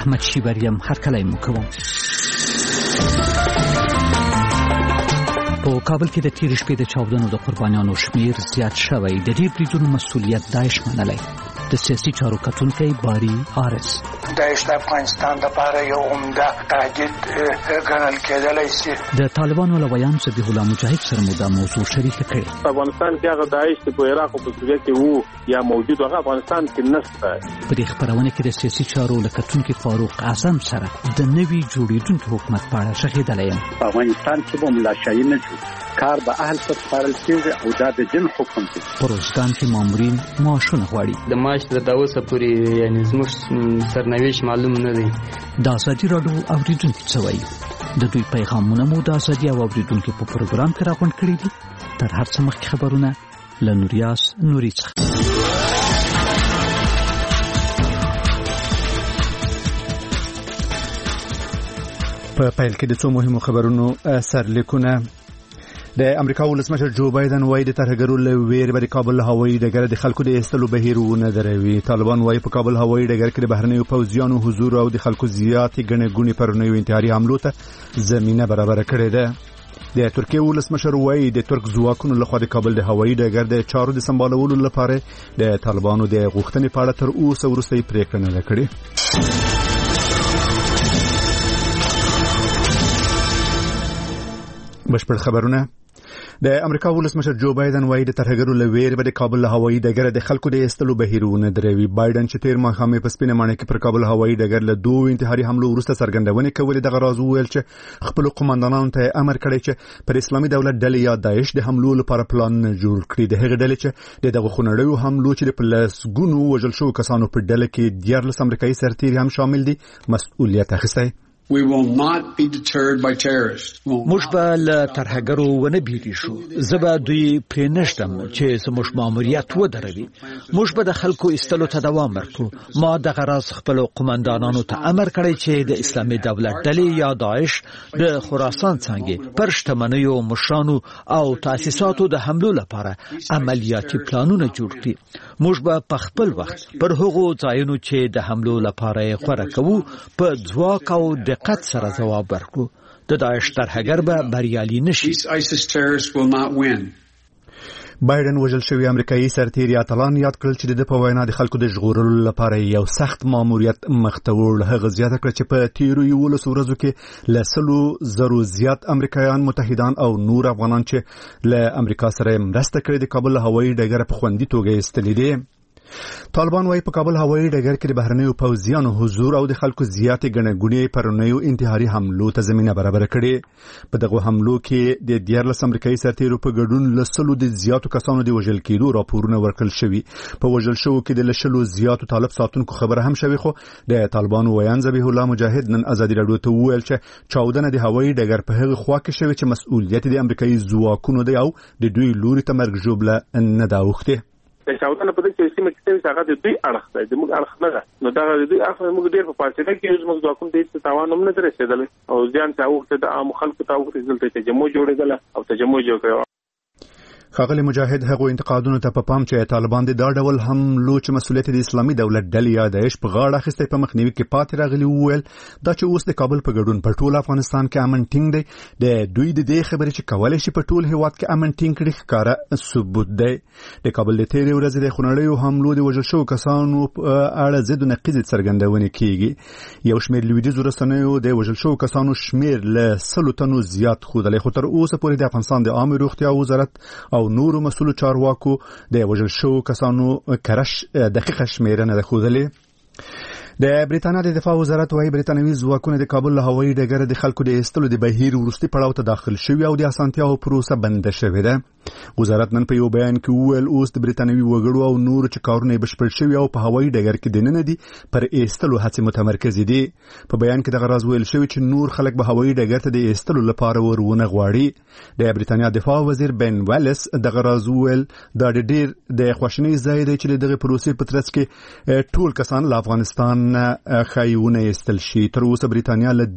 احمد شیبریم هرکلی مو کوم. په کابل کې د تیر شپې د چاودنو د قربانیانو شمیر زیات شوی. د دې بریدونو مسؤلیت داعش منلی. د سیاسي چارو کتونکی باری آرس داعش د افغانستان لپاره یو عمده تهدید ګڼل کېدلی شي. د طالبانو له ویان ذبیح الله مجاهد سره مو دا موضوع شریکه کړې. په افغانستان کې هغه داعش په عراق او په سوریه کې وو یا موجود هغه افغانستان کې نشته. په دې خبرونه کې د سیاسي چارو له کتونکي فاروق اعظم سره د نوي جوړیدونکو حکومت په اړه شغېدلی یم. په افغانستان کې به ملاشایي نه جوړ کار به اهل ته سپارل کېږي او دا د جن حکم دی. په روزګان کې مامورین معاشونه غواړي. د معاش تر اوسه پورې یعنی زموږ سرنوشت معلوم نه دی. د ازادي راډیو اوریدونکو څه وایي؟ د دوی پیغامونه مو د ازادي اوریدونکو په پروګرام کې راغونډ کړي دي. تر هر څه مخکې خبرونه له نوریاس نوري څخه. په پیل کې د څو مهمو خبرونو سرلیکونه. د امریکا ولسمشر جو بایدن وایي د ترهګرو له ویرې به د کابل هوایي ډګر د خلکو د ایستلو بهیر ونه دروي. طالبان وایي په کابل هوایي ډګر کې د بهرنیو پوځیانو حضور او د خلکو زیاتې ګڼې ګوڼې پرونیو انتحاري حملو ته زمینه برابره کړې ده. د ترکیې ولسمشر وایي د ترک ځواکونو لخوا د کابل د هوایي ډګر د چارو د سمبالولو لپاره د طالبانو د غوښتنې په اړه تر اوسه وروستۍ پریکړه نه ده کړې. بشپړ خبرونه. د امریکا ولسمشر جو بایدن وایي د ترهګرو له ویرې به د کابل هوایي ډګر د خلکو د ایستلو بهیرونه دروي. بایدن چې تیر ماښام په سپینه ماڼۍ کې پر کابل هوایي ډګر له دوه انتحاري حملو وروسته څرګندونې کولې. دغه راز وویل چې خپل قوماندانانو ته امر کړی چې پر اسلامي دولت ډلې یا داعش د حملو لپاره پلان جوړ کړي. د هغې ډلې چې دغه خونړیو حملو چې د پلسګونو وژل شوو کسانو په ډله کې 14 امریکایي سرتیري هم شامل دي مسؤلیت اخیستی. We will not be deterred by terrorists. موږ به له ترهګرو ونه بیریږو. زه به دوی پرې نشدم چې زموږ ماموریت ودروي. موږ به د خلکو ایستلو ته دوام ورکړو. ما دغه راز خپل قوماندانانو ته امر کړی چې د اسلامي دولت ډلې یا داعش د خراسان څنګه پر شتمنیو مشرانو او تاسیساتو د حملو لپاره عملیاتي پلانونه جوړ کړي. موږ به په خپل وخت پر هغو ځایونو چې د حملو لپاره غوړه کوو په ځواک او دقت سره جواب ورکړو. د داعش ترهګر به بریالي نشي. بایدن وژل شوی امریکایي سرتیري اتلان یاد کړل چې د په وینا د خلکو د ژغورلو لپاره یو سخت ماموریت مخته وړ. هغه زیاته کړه چې په تیرو 11 ورځو کې له 100,000 زیات امریکایان متحدان او نور افغانان چې له امریکا سره مرسته کړې د کابل هوایي ډګر په خوندي توګه ایستلي دي. طالبان وايي په کابل هوایي ډګر کې د بهرنیو پوځیانو حضور او د خلکو زیاتې ګڼې ګوڼې پرونیو انتحاري حملو ته زمینه برابره کړې. په دغه حملو کې د 14 امریکایي سرتیرو په ګډون له 100 د زیاتو کسانو د وژل کېدو راپورونه ورکړل شوي. په وژل شوو کې د 100 زیاتو طالب ساتونکو خبره هم شوې، خو د طالبانو ویان ذبیح الله مجاهد نن ازادي راډیو ته وویل چې چاودنه د هوایي ډګر په هغه خوا کې شوې چې مسؤلیت د امریکایي ځواکونو دی او د دوی لوري ته مرګ ژوبله نه دا اوښتې. چاودنه په دې چې سیمه کې هغه د دوی اړخ دی، د موږ اړخ نه ده. نو دا د دوی اړخ موږ ډېر په فاصله کې زموږ ځواکونه دې څه تاوان هم نه رسېدلی او ځان ته وخت د عام خلکو ته وخت دلته تجمع جوړېدله او تجمع جوړ کړو. ښاغلی مجاهد هغو انتقادونو ته په پام چې طالبان د دا ډول حملو چې مسؤلیت د اسلامي دولت ډلې یا داعش په غاړه اخیستی په مخنیوي کې پاتې راغلي وویل دا چې اوس د کابل په ګډون په ټول افغانستان کې امن ټینګ دی. د دوی د دې خبرې چې کولی شي په ټول هیواد کې امن ټینګ کړي ښکاره ثبوت دی. د کابل د تیرې ورځې د خونړیو حملو د وژل شوو کسانو په اړه ضد و نقیضې څرګندونې کیږي. یو شمېر لویدیځو رسنیو د وژل شوو کسانو شمېر له 100 تنو زیات ښودلی، خو تر اوسه پورې د افغانستان د عامې روغتیا وزارت او نورو مسؤلو چارواکو د وژل شوو کسانو دقیقه شمېرنه ده ښودلې. د بریتانیا د دفاع وزارت وايي بریتانوي ځواکونه د کابل له هوایي ډګر د خلکو د ایستلو د بهیر وروستي پړاو ته داخل شوي او د اسانتیاو پروسه بنده شوې ده. وزارت نن په یو بیان کې وویل اوس د بریتانوي وګړو او نورو چې کارونه یې بشپړ شوي او په هوایي ډګر کې دننه دي پر ایستلو هڅې متمرکزې دي. په بیان کې دغه راز ویل شوی چې نور خلک به هوایي ډګر ته د ایستلو لپاره ورونه غواړي. د بریتانیا دفاع وزیر بن ویلس دغه راز ویل دا ډېر د خواشینۍ ځای دی چې دغه پروسې په ترڅ کې ټول کسان له افغانستان خایونه ایستل شي. تر اوسه بریتانیا له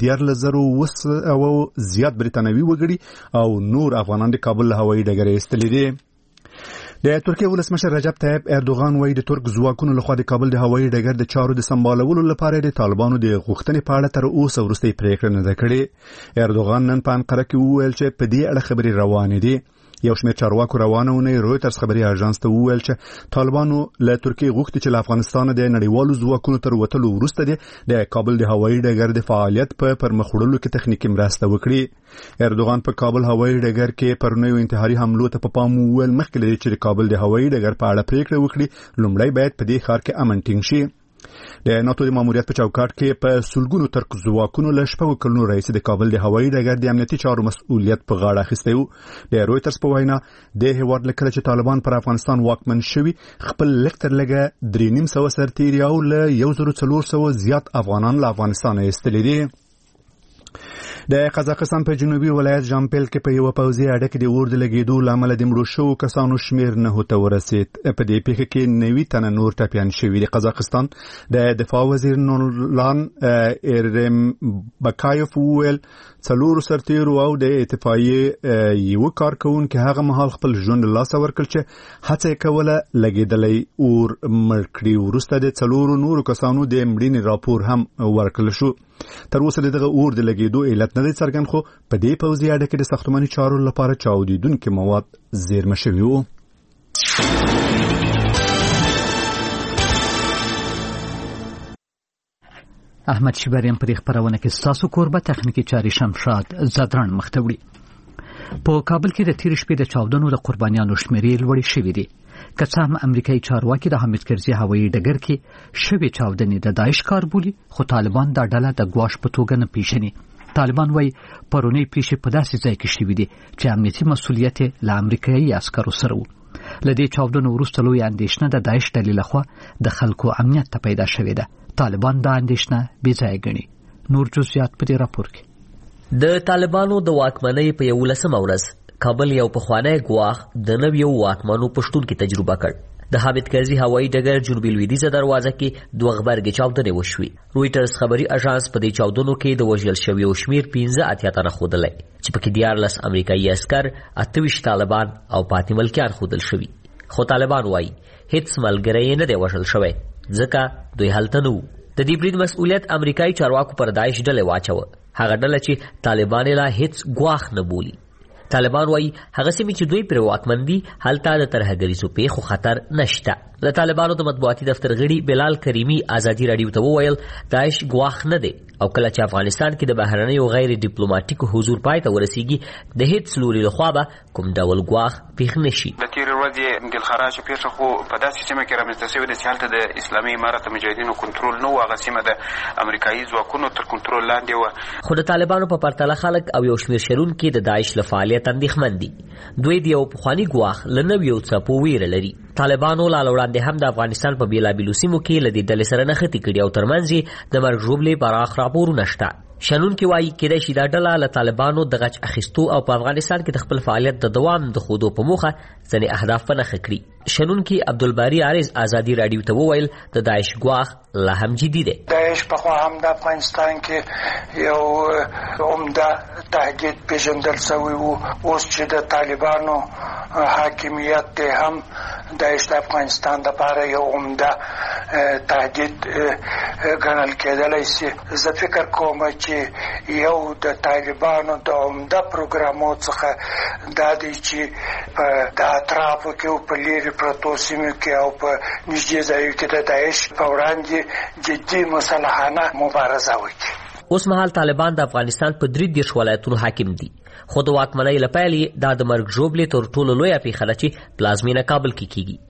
14,000 زیات بریتانوي وګړي او نور افغانان د کابل له هوایي ډګر ایستلي دي. د ترکیه ولسمشر رجب طیب اردوغان وایي د ترک ځواکونو لخوا د کابل د هوایي ډګر د چارو د سمبالولو لپاره د طالبانو د غوښتنې په اړه تر اوسه وروستۍ پریکړه نه ده کړې. اردوغان نن په انقره کې وویل چې په دې اړه خبرې روانې دي. یو شمېر چارواکو روانونه رویټرز خبري اژانس ته وویل چې طالبانو له ترکیې غوښتي چې له افغانستان د نړیوالو ځواکونو تر وتلو وروسته د کابل د هوایي ډګر د فعالیت په پرمخ وړلو کې تخنیکی مرسته وکړي. اردوغان په کابل هوایي ډګر کې پر نویو انتحاري حملو ته په پام وویل مخکې لري چې د کابل د هوایي ډګر په اړه پریکړه وکړي لومړی باید په دې ښار کې امن ټینګ شي. د ناتو د ماموریت په چوکاټ کې په سلګونو ترک ځواکونو له شپږو کلونو راهیسې د کابل د هوایي ډګر د امنیتي چارو مسؤلیت په غاړه اخیستی و. د رویټرز په وینا د هیواد له کله چې طالبان پر افغانستان واکمن شوي خپل لږ تر لږه 3,500 سرتیري او له 1,400 زیات افغانان له افغانستان ایستلي دي. د قزاقستان په جنوبي ولایت جامپل کې په یو پوځي اډه کې د اور د لګیدو لامل د مړو شوو کسانو شمیر 9 ته ورسید. په دې پیښه کې 90 تنه نور ټپیان شوي. د قزاقستان د دفاع وزیر نورلان ایرمبکایف وویل 4 سرتیرو او د اتفاقیې یو کارکونکو هغه مهال خپل ژوند له لاسه ورکړ چې هڅه کوله لګیدلې اور مړ کړي. وروسته د 4 نورو کسانو د مړینې راپور هم ورکړل شو. تر اوسه دغه اور د لګیدو علت نه دی څرګند، خو په دې پوځي اډه کې د ساختماني چارو لپاره چاودیدونکي مواد زیرمه شوي وو. احمد شیبریان پر خبرونه کې ساسو کوربه تخنیکی چاري شمشاد زدران مختوړي. په کابل کې د تیر شپې د چاودنو د قربانیانو شمیرې لوړې شوې دي. که څه هم امریکایي چارواکي د حامد کرزي هوایي ډګر کې شوې چاودنې د داعش کار بولي، خو طالبان دا ډله د ګواښ په توګه نه پیژني. طالبان وايي پرونی پیښې په داسې ځای کې شوې دي چې امنیتي مسؤلیت له امریکایي عسکرو سره وو. لدې چاودنو وروسته لوی اندېښنه د داعش ډلې لخوا د خلکو امنیت ته پیدا شوې ده. طالبان دا اندېښنه بې ځایه ګڼي. نور جزئیات په دې راپور کې. د طالبانو د واکمنۍ په 11مه ورځ کابل یو پخوانی ګواښ د نویو واکمنو پښتون کې تجربه کړ. د حامد کرزي هوایي ډګر جنوبي لویدیځه دروازه کې 2 غبرګې چاودنې وشوې. رویټرز خبري اژانس په دې چاودنو کې د وژل شویو شمیر 15 تنه ښودلی چې پکې 14 امریکایي عسکر، 28 طالبان او 5 ملکیان ښودل شوي. خو طالبان وايي هیڅ ملګری نه دی وژل شوی ځکه دوی هلته نه وو. د دې برید مسؤلیت امریکایي چارواکو پر داعش ډلې واچوه، هغه ډله چې طالبان لا هیڅ ګواښ نه بولي. طالبان وايي هغه سیمې چې دوی پر واکمن دي هلته د ترهګریزو پیښو خطر نشته. د طالبانو د مطبوعاتي دفتر غړي بلال کریمي ازادي رادیو ته وویل داعش ګواښ نه دی او کله چې افغانستان کې د بهرنیو غیر ډیپلوماټیکو حضور پای ته ورسیږي د هیڅ لوري لخوا به کوم ډول ګواښ پیښ نشي. د تیر ورځې دلخراشه پیښه خو په داسې سیمه کې رامنځته شوې ده چې هلته د اسلامي امارت مجاهدینو کنټرول نه و، هغه سیمه د امریکایي ځواکونو تر کنټرول لاندې وه. خو د طالبانو په پرتله خلک او یو شمېر شنونکي د داعش له فعالیت اندېښمن دي. دوی د یو پخواني ګواښ له نویو څپو ویره لري. طالبانو لا وړاندې هم د افغانستان په بیلابیلو سیمو کې له دې ډلې سره نښتې کړي او ترمنځ یې د مرګ ژوبلې پراخ راپورونه شته. شنونکي وایي کېدای شي دا ډله له طالبانو د غچ اخیستو او په افغانستان کې د خپل فعالیت د دوام د ښودو په موخه ځینې اهداف په نښه کړي. شنونکي عبدالباري عارض ازادي رادیو ته وویل د داعش ګواښ لا هم جدي دی. داعش پخوا هم د افغانستان کې یو عمده تهدید پیژندل شوی و. اوس چې د طالبانو حاکمیت دی هم داعش د افغانستان لپاره یو عمده تهدید ګڼل کېدلی شي. زه فکر کوم چې یو د طالبانو د عمده پروګرامو څخه دا دی چې په د اطرافو کې او په لیرې پرتو سیمو کې او په نږدې ځایو کې د داعش په وړاندې جدي مسلحانه مبارزه وکړي. اوس مهال طالبان د افغانستان په 33 ولایتونو حاکم دي، خو د واکمنۍ له پیل یې دا د مرګ ژوبلې تر ټولو لویه پیښه ده چې پلازمینه کابل کې کیږي.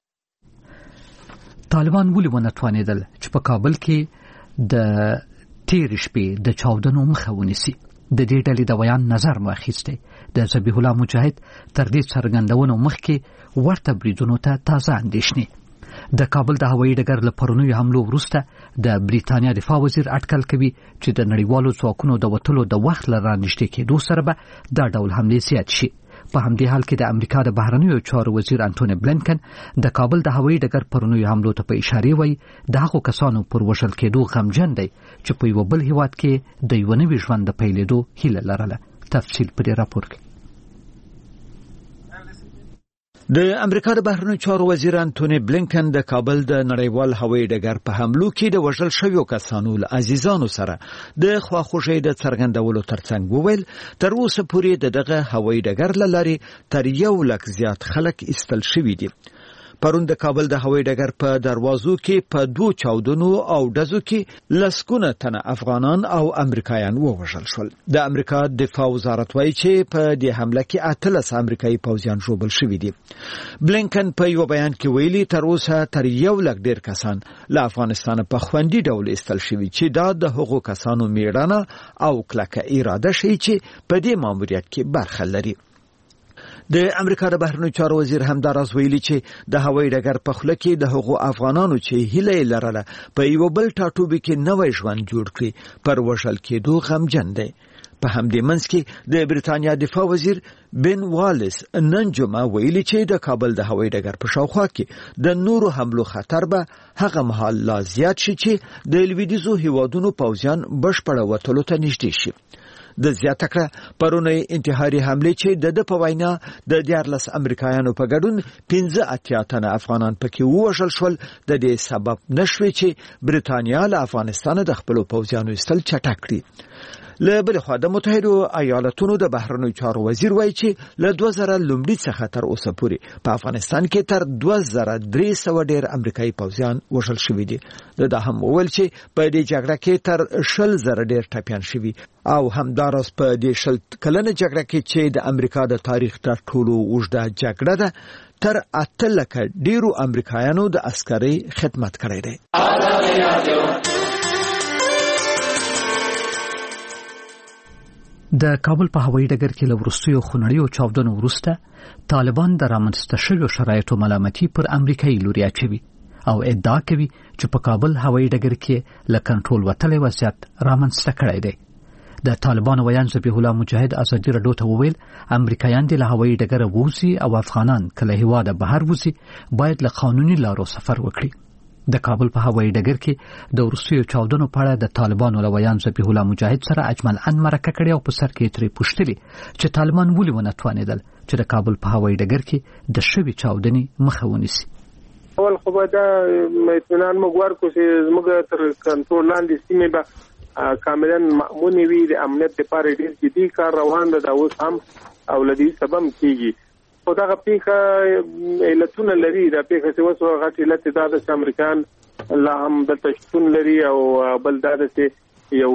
طالبان ولې ونه توانېدل چې په کابل کې د تیر شپې د چاودنو مخه ونیسي؟ د دې ډلې د بیان نظر مو اخیستی. د ذبیح الله مجاهد تر دې څرګندونو مخکې ورته بریدونو ته تازه اندېښنې. د کابل د هوایي ډګر له پرونیو حملو وروسته د بریتانیا دفاع وزیر اټکل کوي چې د نړیوالو ځواکونو د وتلو د وخت له رانږدې کېدو سره به دا ډول حملې زیات شي. په همدې حال کې د امریکا د بهرنیو چارو وزیر انټونی بلینکن د کابل د هوایي ډګر پرونیو حملو ته په اشاره وایي د هغو کسانو پر وژل کېدو غمجن دی چې په یو بل هیواد کې د یو نوي ژوند د پیلېدو هیله لرله. تفصیل په دې راپور کې. د امریکا د بهرنیو چارو وزیر انټونی بلینکن د کابل د نړیوال هوایي ډګر په حملو کې د وژل شویو کسانو له عزیزانو سره د خواخوږۍ د څرګندولو ترڅنګ وویل تر اوسه پورې دغه هوایي ډګر له لارې تر 1 لک زیات خلک ایستل شوي دي. پرون د کابل د هوایي ډګر په دروازو کې په 2 چاودنو او ډزو کې لسګونه تنه افغانان او امریکایان ووژل شول. د امریکا دفاع وزارت وایي چې په دې حمله کې 18 امریکایي پوځیان ژوبل شوي دي. بلینکن په یو بیان کې ویلي تر اوسه تر 1 لک ډیر کسان له افغانستان په خوندي ډول ایستل شوي چې دا د هغو کسانو میړانه او کلکه اراده شي چې په دې ماموریت کې برخه لري. د امریکا د بهرنیو چارو وزیر همداراز ویلي چې د هوایي ډګر په خوله کې د هغو افغانانو چې هیله لرله په یو بل ټاټوبي کې نوې ژوند جوړ کړي پر وژل کېدو غمجن دی. په همدې منځ کې د بریتانیا دفاع وزیر بن والیس نن جمعه ویلي چې د کابل د هوایي ډګر په شاوخوا کې د نورو حملو خطر به هغه مهال لا زیات شي چې د لویدیځو هیوادونو پوځیان بشپړه وټلو ته نږدې شي. د زیاته کړه پرونی انتحاري حمله چې د په وینا د 14 امریکایانو په ګډون 15 تنه افغانان پکې ووژل شول د دې سبب نشوي چې بریتانیا له افغانستان د خپل پوځیانو استل چټک کړي. له بل خوا د متحده ایالاتونو د بهرنیو چارو وزیر وایي چې له 2000 لومړي څخه تر اوسه پورې په افغانستان کې تر 2300 ډیر امریکایي پوځیان وژل شوي دي. دا هم وویل چې په دې جګړه کې تر 100,000 ډیر ټپيان شوي او همداراز په دې 100 کلنه جګړه کې چې د امریکا د تاریخ تر ټولو اوږده جګړه ده تر 8 لک ډیرو امریکایانو د عسکري خدمت کړی دی. د کابل په هوایي ډګر کې له وروستیو خونړیو چاودنو وروسته طالبان د رامنځته شویو شرایطو ملامتي پر امریکایي لوري اچوي او ادعا کوي چې په کابل هوایي ډګر کې له کنټرول وتلی وضعیت رامنځته کړی دی. د طالبانو ویان ذبیح الله مجاهد ازادي رادیو ته وویل امریکایان د هوایي ډګر ووزي او افغانان کله هیواده بهر ووزي باید له قانوني لارو سفر وکړي. د کابل په هوایي ډګر کې د وروستیو چاودنو په اړه د طالبانو له ویان ذبیح الله مجاهد سره اجمل ان مرکه کړې او په سر کې ترې پوښتلي چې طالبان ولې ونه توانېدل چې د کابل په هوایي ډګر کې د شوي چاودنې مخه ونیسي. اول خو به دا اطمینان موږ ورکړو چې زموږ تر کنټرول لاندې سیمې به کاملا مأمون وي. د امنیت لپاره ډېر جدي کار روان دی. دا اوس هم او لدی سبب کیږي. او دا پیخه علتونه لري. دا پیخه چې وسو غټ علت دا د امریکان لا هم د تشتون لري او بل دا چې یو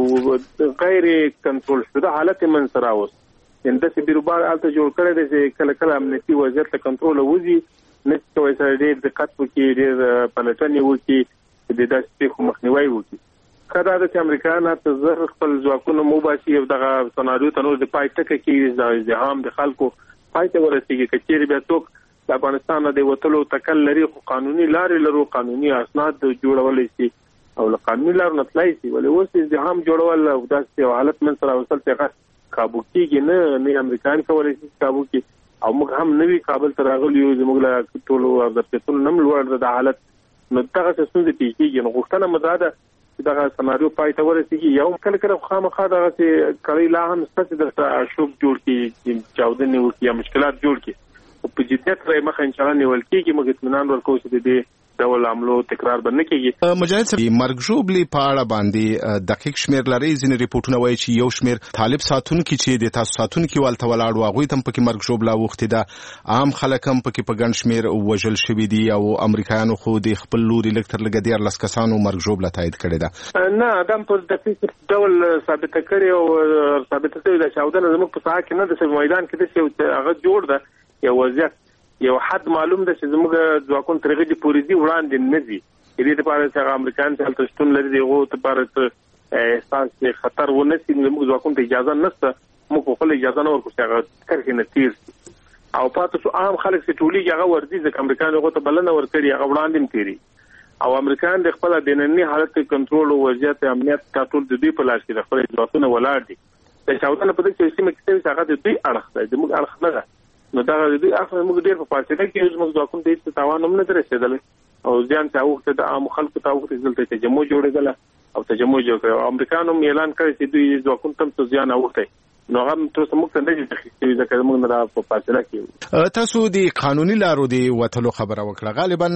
غیر کنټرول شوه حالت من سره اوس انده چې بیروبار الته جوړ کړی دی چې کله کله امنیتي وضعیت له کنټرول وځي نشته وایي سره ډېر دقت وکړي ډېر پلټنې وکړي د داسې پیښو مخنیوي وکړي. کله دا چې امریکایان هڅه زر خپل ځواکونه موباسي او دغه سناریو ته نور د پای ټکه کې د ازدحام د خلکو پایته ورسیږي. کچېری بیا څوک د افغانستان د وټلو تکل لري خو قانوني لارې لرو قانوني اسناد جوړولای شي او له قانوني لارو نه تلای شي. ولې اوس ازدحام جوړول او داسې حالت من سره وصل ته کابو کېږي نه امریکایان کولای شي کابو کې او موږ هم نوی کابل ته راغلی یو زموږ له ټولو د پیټرول نم لوړ د حالت نو دغه څه څه کېږي. نو غوښتنه مزاده دغه سناریو پای ته ورسیږي. یو کله کله خامخا دغه چې کړي لا هم ستاسو د شوب جوړ کی چاودنې وکړي یا مشکلات جوړ کی او په جديت راي مخه ان شاء الله نیول کېږي. موږ اطمینان ورکوو چې د ډول عملو تکرار باندې کېږي. مجاهد صاحب مرګ ژوبلي په اړه باندې دقیق شمیر لري. ځینې ریپورتونه وایي چې یو شمیر طالب ساتونکو چې د تاسو ساتونکو ولته ولاړ واغوي تم پکې مرګ ژوبلا وخت ده. عام خلک هم پکې په ګڼ شمیر وژل شوي دي او امریکایانو خو د خپل لوري لکتر لګدير لس کسانو مرګ ژوبلا تایید کړی ده. نه ادم په دقیق ډول ثابت کړي او ثابت کړي د چاودنه زموږ په ساحه کې نه د میدان کې د هغه جوړ ده یو وضعیت یو حد معلوم ده چې زموږ ځواکونه ترغه دي پوریدي وړاندې نه دي. دې لپاره چې امریکایان چې تل شتون لري دغه لپاره احساس خطر ونه سي زموږ ځواکونه اجازه نشته. موږ خپل اجازه نه ورکوو چې هغه کرکې نه تیر او پاتې شو عام خلک چې ټولي هغه ورځي چې امریکایان هغه ته بلنه ورکړي هغه وړاندې تیری او امریکایان د خپل دنني حالت کنټرول او وضعیت امنیت ټول د دوی په لاس کې د خپل ځواکونه ولاړ دي. د چاودنه په دې چې سیمه کې هغه د دوی اړخ دی د موږ اړخ نه ده. نو دا د دوی اخر موږ ډېر په فاصله کې زموږ ځواکونه د هیڅ تاوان هم نه رسېدل او ځان ته وخت د عام خلکو ته وخت دلته تجمع جوړېدل او تجمع جوړ کړ. امریکایانو اعلان کړی چې دوی ځواکونه تم څه ځان اوخته نو هغه تاسو موږ ته نه دي تخصیصي ځکه موږ نه په فاصله کې تاسو د قانوني لارو دی وټلو خبره وکړه غالبا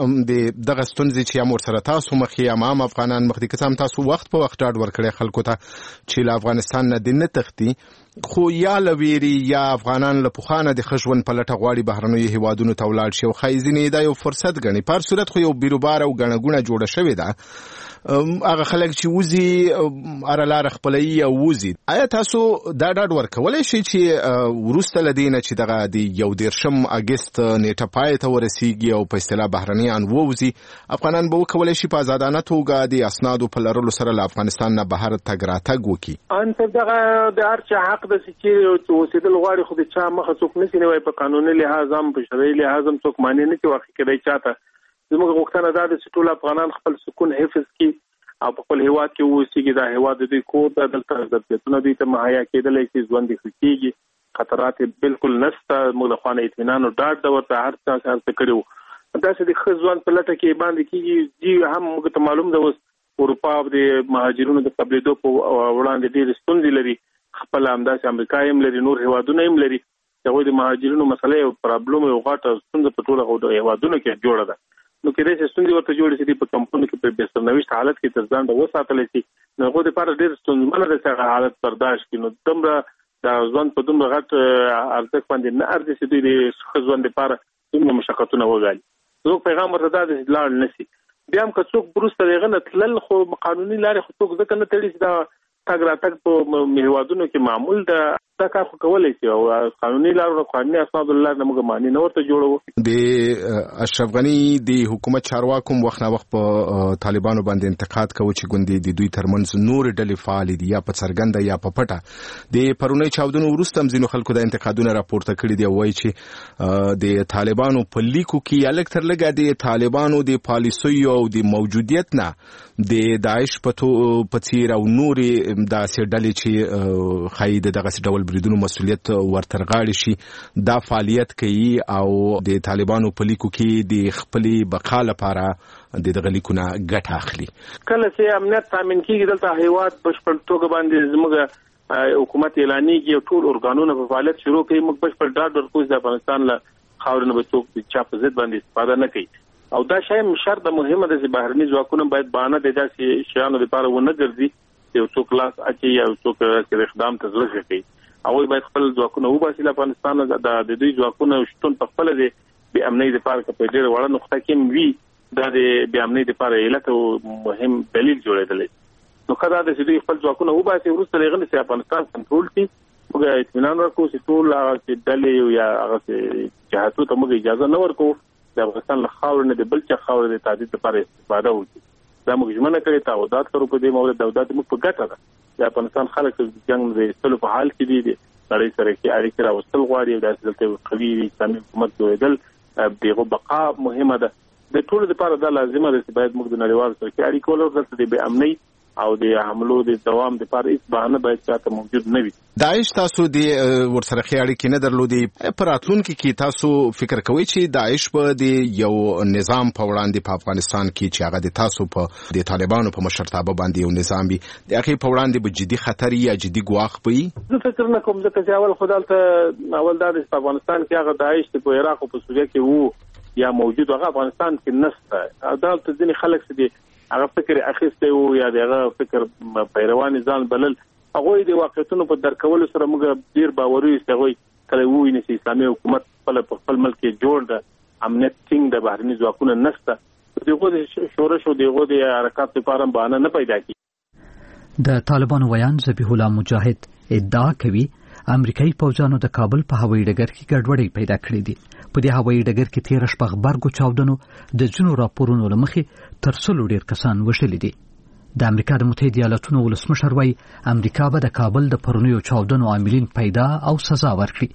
د دغه ستونزې چې امور سره تاسو مخې امام افغانان مخ دي کسام تاسو وخت په وخت ډاډ ورکړي خلکو ته چې له افغانستان نه د نه تختی خو یا لويري یا افغانان له پخانه د خشون په لټه غواړي بهرنوي هیوادونو ته ولاړ شي او خایزینې دا یو فرصت غني په صورت خو یو بیروبار او غنګونه جوړه شوې ده هغه خلک چې وزي ارلار خپلې او وزي آیا تاسو دا ډاډ ورکولای شئ چې ورسته لدینه چې دغه د 11 اگست نیټه پای ته ورسیږي او په اصطلاح بهرنیان ووزي افغانان به وکولای شي په آزادانه توګه د اسنادو په لرلو سره له افغانستان نه بهر تګ راتګ وکړي ان ته دغه د هر چا حق د چې اوسېدل غواړي خو د چا مخه څوک نشي نه وای په قانوني لحاظ هم په شرعي لحاظ هم څوک معنی نه کوي واقعي چاته زموږ غوښتنه ده چې ټول افغانان خپل سکون حفظ کړي او په خپل هیواد کې اوسېږي دا هیواد د کور د دلته ضرورتونه دي ته مهیا کېدلای شي ژوند کېږي خطرات بالکل نشته موږ له خوانه اطمینان او ډاډ د ورته هر څه څه کړو دا چې د خزوان په لټه کې باندې کېږي چې هم موږ ته معلوم ده اوس اروپا د مهاجرونو د قبلېدو په وړاندې ډېر ستونزې لري خپل همداسې امریکا هم لري نور هیوادونه هم لري دغه د مهاجرونو مسله او پرابلم او غاټه ستونزه په ټوله هیوادونو کې جوړه ده نو کې د ستونزې ورته جوړې شي په کمپونو کې په بسرنويشت حالت کې تر ځان د وساتل شي نو غو د لپاره ډېر ستونزمنه ده چې حالت برداشت کړي نو دمره د ځوان په دومره غټ ارزښت باندې نه ارزي چې د خزوان لپاره دومره مشقتونه وګالي زه پیغام ورته دا د لاړ نشي بیا هم که څوک بروسته لغنه تلل خو قانوني لارې خو څوک ځکه نه تړي چې دا تګ راتګ په هیوادونو کې معمول ده دا کار خو کولای شي او قانوني لارو قانوني اسناد الله نه موږ معنی نه ورته جوړو د اشرف غنی د حکومت چارواکو وخت نه وخت په طالبانو باندې انتقاد کوي چې ګوندې د دوی ترمنځ نور ډلې فعال دي یا په څرګنده یا په پټه د پرونی چاودنو وروسته زینو خلکو د انتقادونه راپورته کړي دی وایي چې د طالبانو په لیکو کې الکتر لګا د طالبانو د پالیسي او د موجودیت نه د داعش په تیر او نور د سیډلې چې خاید دغه ډول بریدونو مسؤلیت ورترغاړي شي دا فعالیت کوي او د طالبانو په لیکو کې د خپلې بقا لپاره د دغه لیکونه ګټه اخلي کله چې امنیت تامین کیږي دلته هیواد بشپړ توګه باندې زموږ حکومت اعلانېږي ټول ارګانونه په فعالیت شروع کوي موږ بشپړ ډاډ ورکوي د افغانستان له خاورې نه بچو چا په ضد باندې استفاده نه کوي او دا شی شرط مهمه ده چې بهرني ځواکونه باید بهانه د داسې شیانو لپاره ونه ګرځي یو څوک لاس اچي یا څوک اقدام ته ضرورت کوي او باید خپل ځواکونه وباسي افغانستان د دوی ځواکونه شتون په خپل د بې امنۍ لپاره په ډېر وړه نقطه کې وي دا د بې امنۍ لپاره علت او مهم دلیل جوړېدل نو کله د دوی خپل ځواکونه وباسي ورسته لغنه چې افغانستان کنټرول کړي موږ اطمینان ورکوو چې ټول هغه دلې یا هغه جهاتو ته موږ اجازه نه ورکوو د افغانستان له خاورې نه د بل چا خاورې د تعدید لپاره استفاده وکړي دا موږ ژمنه کړې تعهدات کړو په دې مورد تعهدات موږ په ګټه ده د افغانستان خلک د جنگ د استلو په حال کې دي نړۍ سره کې اړیکې راوستل غواړي او داسې قوي اسلامي حکومت جوړېدل دغه بقا مهمه ده د ټولو لپاره دا لازمه ده چې باید موږ د نړیوالو سره کې اړیکې ولرو دلته د بې امنۍ او د حملو د دوام لپاره هیڅ بهانه باید چاته موجود نه وي داعش تاسو د ورسره اړیکې نه درلودي په راتلونکي کې تاسو فکر کوئ چې داعش په د یو نظام په وړاندې په افغانستان کې چې هغه د تاسو په د طالبانو په مشرتابه باندې یو نظام وي د هغه په وړاندې به جدي خطر یا جدي ګواښ وي زه فکر نه کوم چې اول خدالته اول دا د افغانستان کې هغه داعش په عراق او په سوریه کې وو یا موجود هغه افغانستان کې نشته عدالت ځینې خلک چې هغه فکر اخیسته او یا دغه فکر پیروان ځان بلل هغه د واقعیتونو په درکولو سره موږ ډیر باوري استغوي کله وایي چې اسلامي حکومت په خپل ملک کې جوړ ده امنیت څنګه د بهرني ځواکونو نشته دغه شورش او دغه د حرکت لپاره بهانه نه پیدا کی د طالبانو ویان ذبیح الله مجاهد ادعا کوي امریکایي پوځانو د کابل په هوایي ډګر کې ګډوډي پیدا کړې دي په دې هوایي ډګر کې 13 شپږ غبرګو چاودنو د جنو راپورونو لمخې تر څلو ډیر کسان وشل دي د امریکا د متحده ایالاتونو ولسمشر وايي امریکا به د کابل د پرونیو چاودنو عاملین پیدا او سزا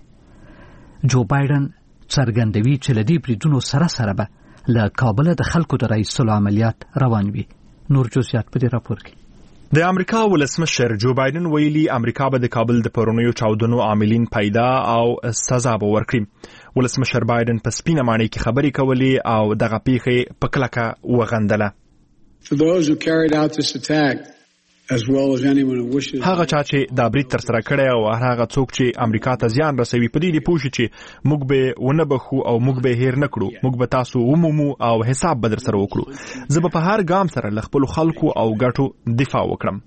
ورکړي جو بایدن څرګندوي چې لدی بریدونو سره به له کابل د خلکو د رئیس عملیات روان وي نور جزئیات په دې راپور کې د امریکا ولسمشر جو بایدن ویلي امریکا به د کابل د پرونیو چاودنو عاملین پیدا او سزا به ورکړي ولسمشر بایدن په سپینه معنی کې خبرې کولې او دغه پیښه په کلکه وغندله For those who carried out this attack هغه چا چې دا برید تر سره کړی او هغه څوک چې امریکا ته زیان رسوي په دې پوه شي چې موږ به ونه بخو او موږ به هیر نه کړو، موږ به تاسو ومومو او حساب به در سره وکړو. زه به په هر ګام سره له خپلو خلکو او ګټو دفاع وکړم.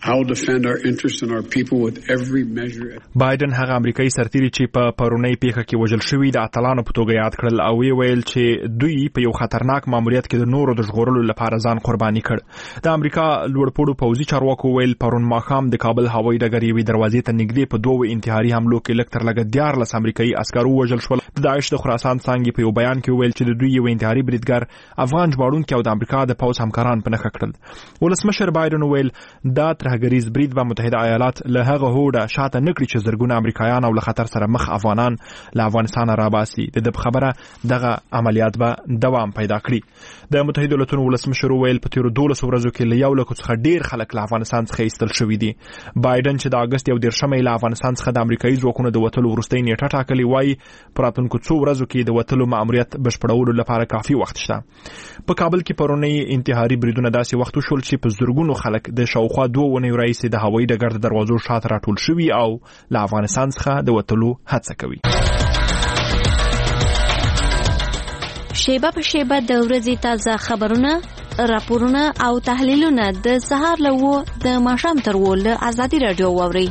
بایدن هغه امریکایي سرتیري چې په پرونی پیښه کې وژل شوی د اتلانو په توګه یاد کړل او ویل چې دوی په یو خطرناک ماموریت کې د نورو د ژغورلو لپاره ځان قرباني کړ. د امریکا لوړپوړو پوځي چارواکو ویل پرون ماښام د کابل هوایي ډګر یوې دروازې ته نږدې په دوه انتحاري حملو کې لږ تر لږه 14 امریکایي عسکر وژل شول. د داعش د خراسان څانګې په یو بیان کې ویل چې د دوی یو انتحاري بریدګر افغان ژباړونکي او د امریکا د پوځ همکاران په نښه کړل. ولسمشر بایدن ویل دا ترهګریز برید به متحده ایالات له هغه هوډه شاته نکړي چې زرګونه امریکایان او له خطر سره مخ افغانان له افغانستان راباسي. د خبره دغه عملیات به دوام پیدا کړي. د متحده ایالاتونو ولسمشر ویل په تیرو 12 ورځو کې له 1 لک څخه ډیر خلک له افغانستان څخه ایستل شوي دي. بایدن چې د اگست 1 له افغانستان څخه د امریکایي ځواکونو د وټلو وروستۍ نیټه ټاکلې وایي په راتلونکو څو ورځو کې د وټلو ماموریت بشپړولو لپاره کافي وخت شته. په کابل کې پرونی انتحاري بریدونه داسې وخت وشول چې په زرګونو خلک د شاوخوا 2 ونیو رئیس د هوایي ډګر د دروازو شاته راټول شوي او له افغانستان څخه د وټلو هڅه کوي. شیبه په شیبه د ورځې تازه خبرونه، راپورونه او تحلیلونه د سهار له 9 د ماښام تر 10 له ازادي رادیو واورئ.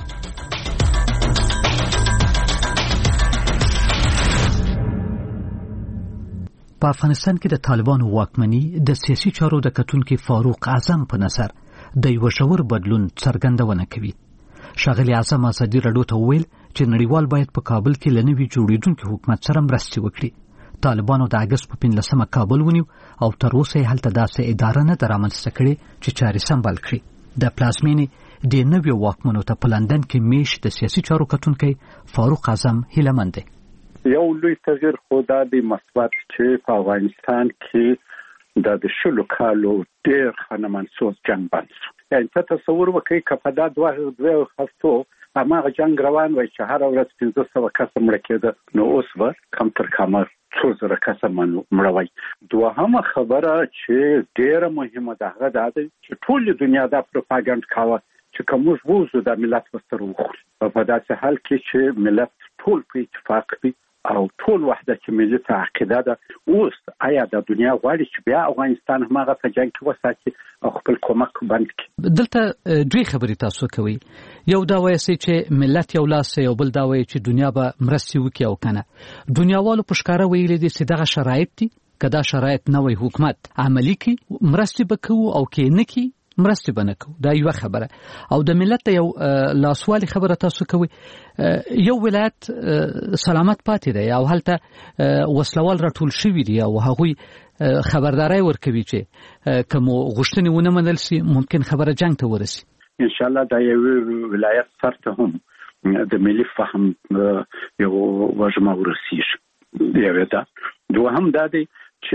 په افغانستان کې د طالبانو واکمني د سیاسي چارو د کتونکو فاروق اعظم په نظر د یو ژور بدلون څرګندونه کوي. ښاغلي اعظم ازادي رادیو ته ویل چې نړیوال باید په کابل کې له نوي جوړېدونکي حکومت سره مرستې وکړي. طالبانو د اگست په 15 کابل ونیو او تر اوسه یې هلته داسې اداره نه رامنځته کړې چې چارې سمبال کړي. د پلازمینې د نویو واکمنو ته په لندن کې میش د سیاسي چارو کتونکی فاروق اعظم هیلهمند دی. یو لوی تغییر خو دا د مثبت چې په افغانستان کې د 10 کالو ډېر خنمنسوز جنگ بند شو. یعنی ته تصور وکړئ که په دا 2 هفتو هماغه جنگ روان وای چې هر ورځ 1500 کس مړه کېده، نو اوس به کم تر کمه 2000 کس مړه وای. دوهمه خبره چې ډېره مهمه ده هغه دا ده چې ټول دنیا دا پروپاګاندا کاوه چې کوم وژو د ملت وستر وخوري. په داسې حال کې چې ملت ټول په اتفاق وي او ټول وحدت ملي ته عقیده ده. اوس آیا د دنیا غواړي چې بیا افغانستان هماغه په جنگ کې وساتي او خپل کومک بند کړي؟ دلته دوی خبرې تاسو کوي. یو دا وایي چې ملت یو لاس یو بل دا وایي چې دنیا به مرستې وکړي او کنه. دنیاوالو په ښکاره ویلي دي چې دغه شرایط دي، که دا شرایط نوې حکومت عملی کړي مرستې به کوو او کې نه کړي مرستې به نه کوو. دا یو خبره. او د ملت یو لاسوالي خبره تاسو کوي. یو ولایت سلامت پاتې دی او هلته وسلوال راټول شوي دي او هغوی خبرداري ورکوي چې کوم غوښتنې ونه منل شي ممکن خبره جنگ ته ورسي. ان شاء الله دا یو ولایت سره هم د ملي فهم یو وجمه ورسیږي. یو دا دوهم دا دی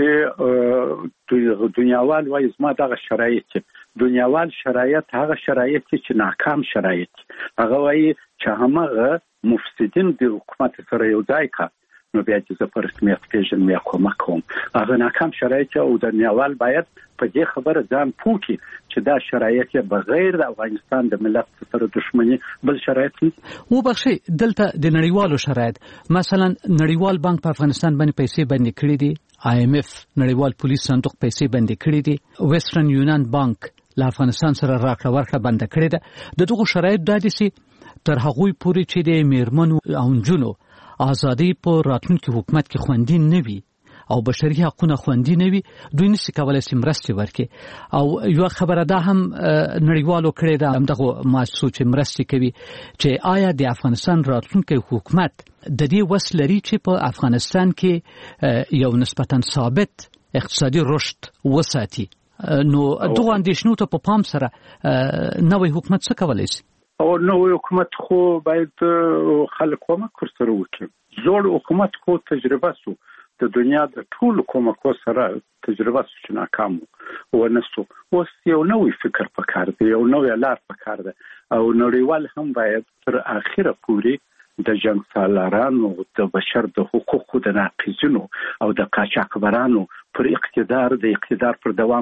چې دنیاوال وایي زما دغه شرایط دنیاوال شرایط هغه شرایط چې ناکام شرایط هغه وایي چې همغه مفسدین د حکومت سره یو ځای کا نو بیا چې په رسمیت پیژن مې کومک کوم. هغه ناکام شرایط او دنیاوال باید په دې خبره ځان پوکي چې دا شرایط بغیر د افغانستان د ملت سره دښمنی بل شرایط نه. و بخشي دلته د نړیوالو شرایط مثلا نړیوال بانک په افغانستان باندې پیسې باندې کړې دي، IMF نړیوال پولیس صندوق پیسې باندې کړې دي، ویسټرن یونان بانک له افغانستان سره راکړه ورکړه بند کړې ده. دغه شرایط د دې تر هغوی پورې چې د میرمنو او نجونو ازادي په راتلونکي حکومت کې خوندي نه وي او بشري حقوقونه خوندي نه وي، دوی نشي کولای چې مرستې ورکړي. او یو خبره ده هم نړیوالو کړې ده همدغه مؤسسو چې مرستې کوي چې آیا د افغانستان راتلونکي حکومت د دې وس لري چې په افغانستان کې یو نسبتاً ثابت اقتصادي رشد وساتي. نو دغه اندېښنو ته په پام سره نوې حکومت څه کولای شي؟ او نوې حکومت خو باید خلک کومک ورسره وکړي. زوړ حکومت خو تجربه سو د دنیا د ټول کومکو سره تجربه سو چې ناکام ونسو. اوس یو نوې فکر پکار دی، یو نوې لار پکار ده او نړیوال هم باید تر اخره پورې د جنگ سالارانو د بشر د حقوقو د ناقضینو او د قاچاقبرانو پر اقتدار پر دوام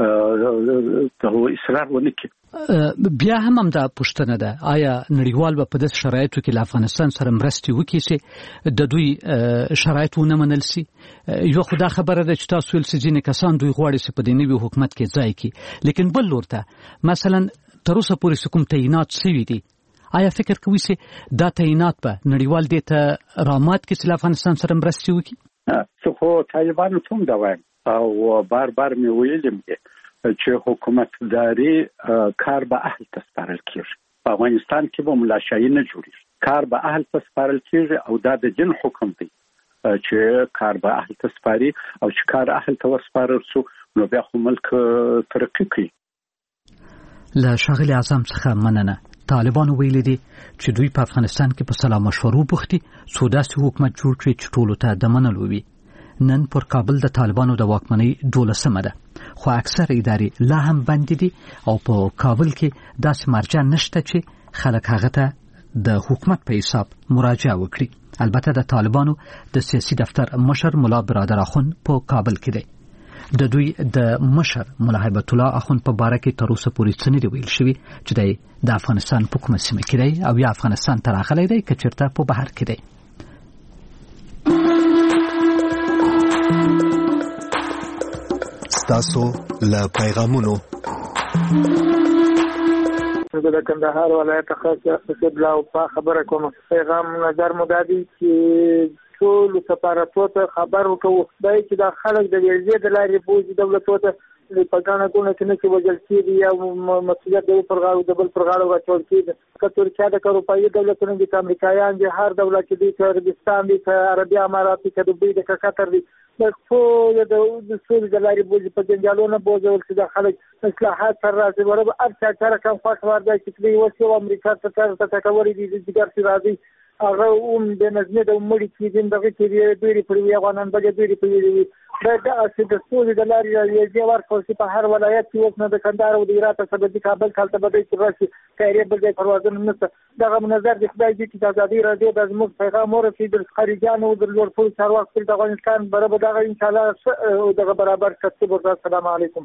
اصرار ونه کړي. بیا هم دا پوښتنه ده، آیا نړیوال به په داسې شرایطو کې له افغانستان سره مرستې وکړي چې د دوی شرایط ونه منل شي؟ یو خو دا خبره ده چې تاسو ویل چې ځینې کسان دوی غواړي چې په دې نوي حکومت کې ځای کړي، لیکن بل لور ته مثلا تر اوسه پورې کوم تعینات شوي دي، آیا فکر کوئ چې دا تعینات به نړیوال دې ته رامات کړي چې له افغانستان سره مرستې وکړي؟ څه خو طالبانو ته هم دا وایم او بار بار مې ویلم چې حکومتداري کار به اهل ته سپارل کېږي. په افغانستان کې به ملاشایي نه جوړېږي، کار به اهل ته سپارل کېږي او دا د جن حکم دی چې کار به اهل ته سپاري او چې کار اهل ته وسپارل شو نو بیا خو ملک ترقي کوي. له ښاغلي اعظم څخه مننه. طالبانو ویلي دي چې دوی په افغانستان کې په سلا مشورو بوختي څو داسې حکومت جوړ کړي چې ټولو ته د منلو وي. نن پر کابل د طالبانو د واکمنۍ 12مه ده، خو اکثر ادارې لا هم بند دي او په کابل کې داسې مرجع نشته چې خلک هغه ته د حکومت په حساب مراجعه وکړي. البته د طالبانو د سیاسي دفتر مشر مولا برادر اخوند په کابل کې دی. د دوی د مشر مولا هیبت الله اخوند په باره کې تر اوسه پورې څه نه دی ویل شوي چې د افغانستان په کومه سیمه کې دی او یا افغانستان ته راغلی دی که چېرته په بهر کې دی. ستاسو له پیغامونو د کندهار ولایت خاص قبله او په خبره کوم پیغام نظر مدادي چې ټول سفارتونو ته خبر ورکوي چې دا خلک د ویزې د لارې بوزي دولتونو ته په ګڼه ګوڼه کې نه چې وجل کېږي یا مسؤلیت د پر غاړو د بل پر غاړو راچول کېږي. که ترکیه د اروپایي دولتونو دي، امریکایان دي، هر دولت دي، که عربستان دي، که عربي امارات دي، که دوبۍ دي، که قطر دي، ټول د سولې د لارې بوزي په جنجالونو بوزول چې د خلک اصلاحات سره راځي. ورته هر چا سره کوم خوښ ور دی چې دوی اوس یو امریکا ته تکوري دي د جګر سي راځي هغه د نظمې د مړي کېدل دغه کې دوی پر یو غنن بل دوی په یوه دا چې د سولې د لارې یې ورکول چې په هر ولایت کې اوس نه د کندهار او د هرات څخه د کابل کالته بده چې راشي کایره بل ځای پروازونه نشته. دغه نظر د خدای دې چې د ازادي راډیو د زموږ پیغام ورسېد د خارجيانو د لوړ چارواکو د افغانستان برابر دغه ان شاء الله دغه برابر کړي. السلام علیکم.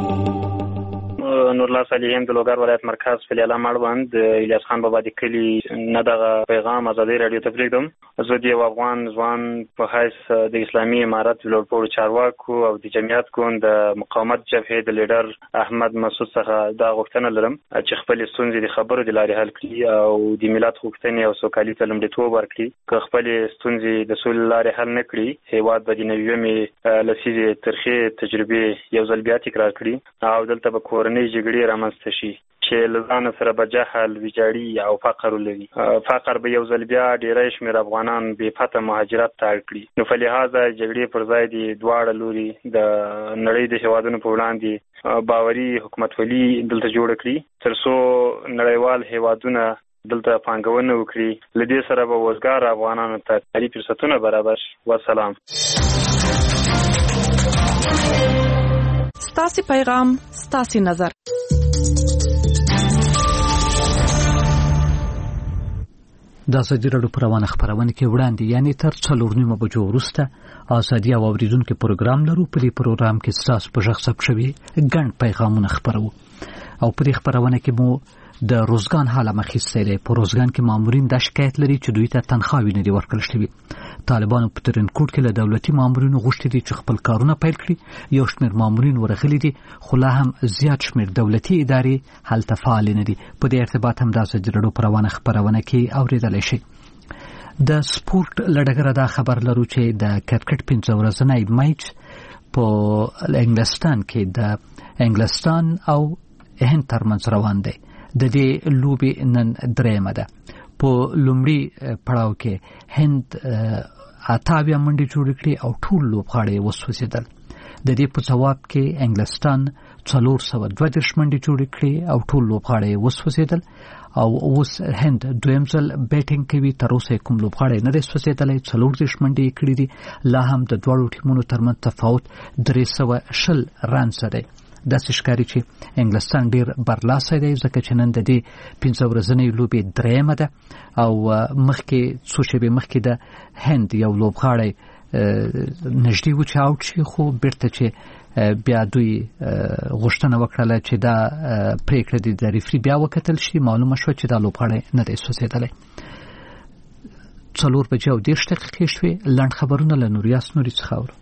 نور الله صالحین د لوګر ولایت مرکز فلیاله مړوند الیاس خان بابا د کلی نه دغه پیغام ازادي رادیو ته پریږدم. زه د افغان ځوان په حیث د اسلامي امارت لوړپوړو چارواکو او د جمعیت ګوند د مقاومت جبهې د لیډر احمد مسعود څخه دا غوښتنه لرم چې خپل ستونزې د خبرو د لارې حل کړي او د ملت غوښتنې او سوکالۍ ته لومړیتوب ورکړي. که خپل ستونزې د سولې لارې حل نه کړي، هیواد به د نویمې لسیزې ترخې تجربې یو ځل بیا تکرار کړي او دلته به کورنۍ جګړې رامنځته شي چې له ځان سره به جهل، ویجاړي او فقر ولري. فقر به یو ځل بیا ډېری شمېر افغانان بې پته مهاجرت ته اړ کړي. نو په لحاظه جګړې پر ځای د دواړه لوري د نړۍ د هېوادونو په وړاندې باوري حکومتولي دلته جوړه کړي تر څو نړیوال هېوادونه دلته پانګونه وکړي. له دې سره به وزګار افغانانو ته کاري فرصتونه برابر شي. والسلام. ستاسو پیغام، ستاسو نظر. د ازادي راډیو پر روانه خبرونه کې وړاندې یعنی تر 4:30 بجو وروسته ازادي او اوریدونکو پروګرام لرو. په دې پروګرام کې تاسو په ژغ ثبت شوي ګڼ پیغامونه خبرو او په دې خبرونه کې مو د روزګان حاله مخېسته دی. په روزګان کې مامورین د شکایت لري چې دوی ته تنخواوې نه دي ورکړل شوي. طالبانو په ترنکوټ کې له دولتي مامورینو غوښتي دي چې خپل کارونه پیل کړي. یو شمېر مامورین ورغلي دي خو لا هم زیات شمېر دولتي ادارې هلته فعال نه دي. په دې ارتباط هم د ازادي راډیو په روانه خبرونه کې اورېدلی شئ. د سپورت له ډګره دا خبر لرو چې د کرکټ 15 ورځنی میچ په انګلستان کې د انګلستان او هند ترمنځ روان دی. د دې لوبې نن درېمه ده. په لومړي پړاو کې هند 88 منډې جوړې کړې او ټول لوبغاړي وسوځېدل. د دې په جواب کې انګلستان 432 منډې جوړې کړې او ټول لوبغاړي وسوځېدل او اوس هند دویم ځل بیټینګ کوي. تر اوسه کوم لوبغاړی نه دی سوځېدلی. 40 منډې کړې دي. لا هم د دواړو ټیمونو ترمنځ تفاوت 320 رنز دی. داسې ښکاري چې انګلستان ډیر برلاسی دی ځکه چې نن د دې 15 ورځنۍ لوبې درېمه ده او مخکې څو شېبې مخکې د هند یو لوبغاړی نږدې و چې اوټ شي خو بیرته چې بیا دوی غوښتنه وکړه چې دا پریکړه د ریفری بیا وکتل شي. معلومه شو چې دا لوبغاړی نه دی سوځېدلی. 4:10 شوې. لنډ خبرونه له نوریاس نوري څخه اورو.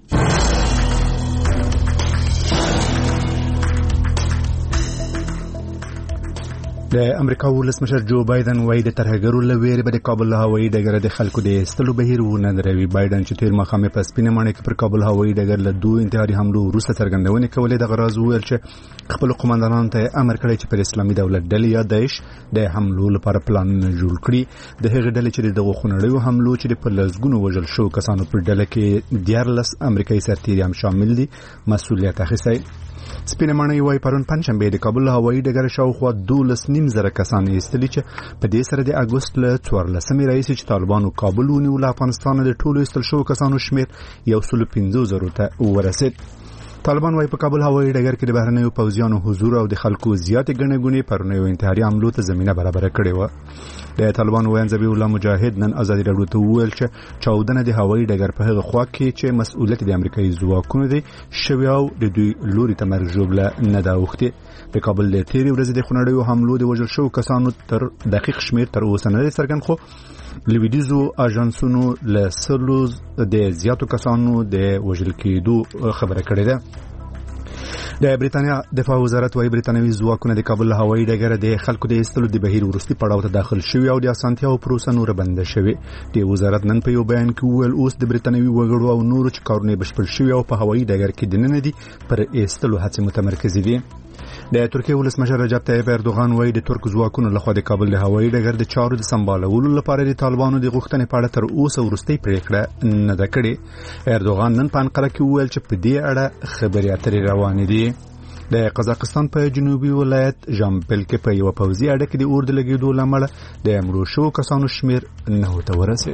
د امریکا ولسمشر جو بایدن وايي د ترهګرو له ویرې به د کابل هوایي ډګر د خلکو د ایستلو بهیر ونه دروي. بایدن چې تیر مخامه په سپینه ماڼۍ کې پر کابل هوایي ډګر له دوه انتحاري حملو وروسته څرګندونه کولې د غراز ویل چې خپل قومندانانو ته امر کړی چې پر اسلامي دولت ډلې یا داعش د حملو لپاره پلان جوړ کړي. د هغې ډلې چې دغه خونړیو حملو چې په لږګونو وژل شو کسانو پر ډله کې 14 امریکایي سرتیري هم شامل دي مسؤلیت اخیستی. سپینه ماڼۍ وايي پرون پنځشنبه د کابل هوایي ډګر شاوخوا 12.5 کسان ایستلي چې په دې سره د اګوست له 14 راهیسې چې طالبانو کابل ونیول افغانستان د ټولو ایستل شوو کسانو شمیر 150,000 ته ورسید. طالبان وايي په کابل هوایي ډګر کې د بهرنیو پوځیانو حضور او د خلکو زیاتې ګڼې ګونې پرونیو انتحاري حملو ته زمینه برابره کړې وه. د طالبان ویاند ذبیح الله مجاهد نن ازادي راډیو ته وویل چې چاودنه د هوایي ډګر په هغه خوا کې چې مسؤلیت د امریکایي ځواکونو دی شوی او د دوی لوري ته مرګ ژوبله نه ده اوښتې. د کابل د تیرې ورځې د خونړیو حملو د وژل شوو کسانو تر دقیق شمیر تر اوسه نه دی څرګند خو لویدیزو اژانسونو له سلو د زیاتو کسانو د وژل کېدو خبره کړې ده. د بریتانیا دفاع وزارت وايي بریتانوي ځواکونه د کابل هوایي ډګر د خلکو د ایستلو د بهیر وروستي پړاو ته داخل شوي او د اسانتیاو پروسه نور بنده شوي. د وزارت نن په یو بیان کې وویل اوس د بریتانوي وګړو او نورو چې کارونه بشپړ شوي او په هوایي ډګر کې دننه دي پر ایستلو هڅې متمرکز دي. د ترکیه ولسمشر رجب طیب اردوغان وايي د ترک ځواکونو لخوا د کابل د هوایي ډګر د چارو د سمبالولو لپاره د طالبانو د غوښتنې په اړه تر اوسه وروستۍ پریکړه نه ده کړې. اردوغان نن په انقره کې وویل چې په دې اړه خبرې اترې روانې دي. د قزاقستان په جنوبي ولایت ژامبل کې په یو پوځي اډه کې د اور د لګېدو له امله د مړو شوو کسانو شمیر 9 ته ورسېد.